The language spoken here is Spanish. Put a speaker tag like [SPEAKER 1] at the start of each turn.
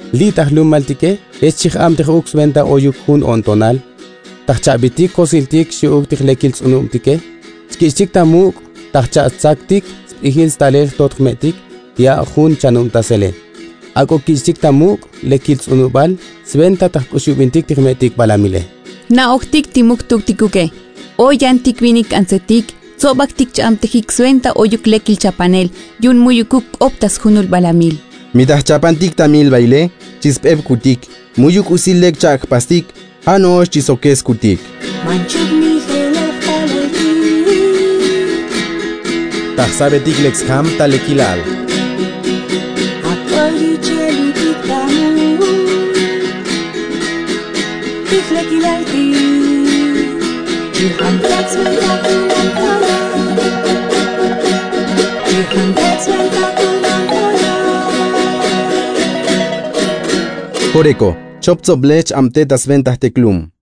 [SPEAKER 1] Litah lumaltike, eschich amtich uxventa oyuk hun ontonal. Tachchabitik kosiltik shiuktik lekils unumtike. Skishtik tamuk, tachchatzaktik, ihil staler totmetik, ya hun chanumtasele. Ako kishtik tamuk, lekils unubal, sventa tachkushubintik tikmetik balamile.
[SPEAKER 2] Na oktik timuk tuktikuke. Oyantik vinik ansetik, sobaktik chamtejik sventa oyuk lekil chapanel, yun muyukuk optas hunul balamil.
[SPEAKER 3] Mitah chapantik tamil baile, chispeb kutik, muyuk usilek chak pastik, hano chisokes kutik.
[SPEAKER 4] Tahsabetik lexham talekilal.
[SPEAKER 3] Koreko, chopzoblech amte das ventah teklum.